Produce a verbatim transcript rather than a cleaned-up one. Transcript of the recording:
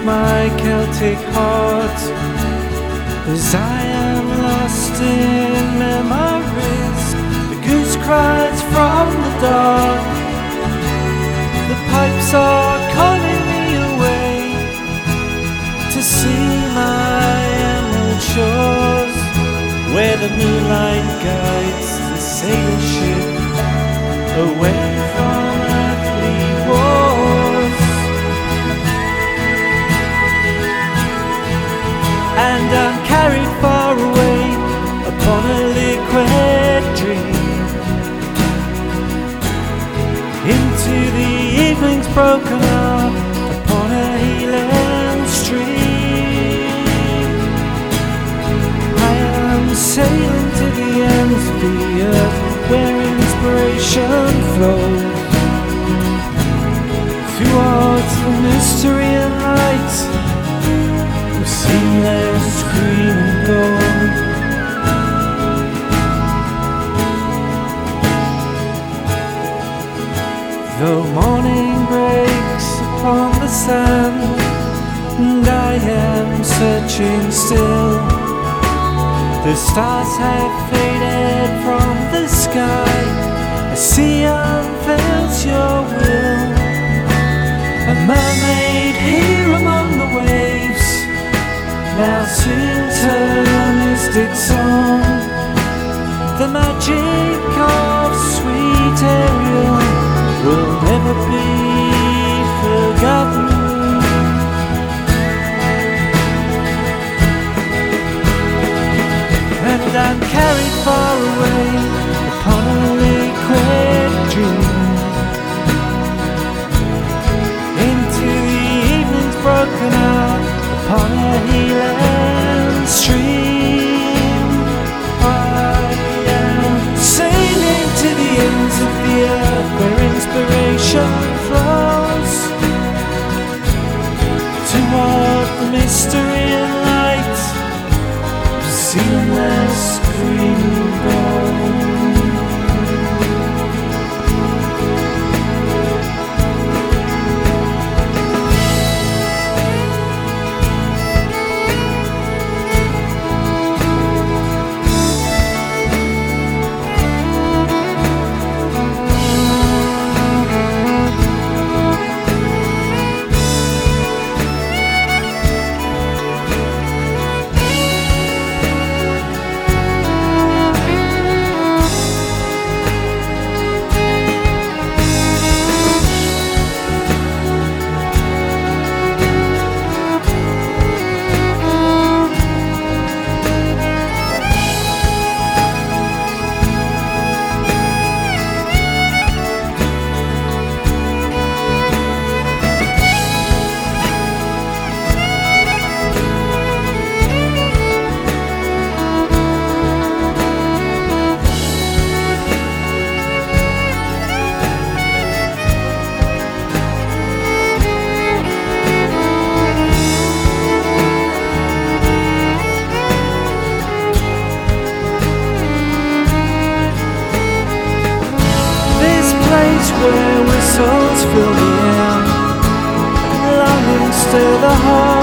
my Celtic heart, as I am lost in memories. The goose cries from the dark, the pipes are calling me away to see my emerald shores, where the moonlight guides the sail ship away from earthly wars. And I'm carried far away upon a liquid dream, into the evening's broken up upon a healing stream. I am sailing to the ends of the earth, where inspiration flows towards the mystery and light of seamless green and gold. Though morning breaks upon the sand, and I am searching still, the stars have faded from the sky. A sea unveils your will, a mermaid here among the waves now sings her mystic song. The magic of sweet Ariel will never be forgotten. And I'm carried far away upon a liquid dream, into the evening's broken out upon a healing stream. I am sailing to the ends of the earth, where inspiration flows toward the mystery and light of seamless green gold. Where whistles fill the air, longing stir the heart.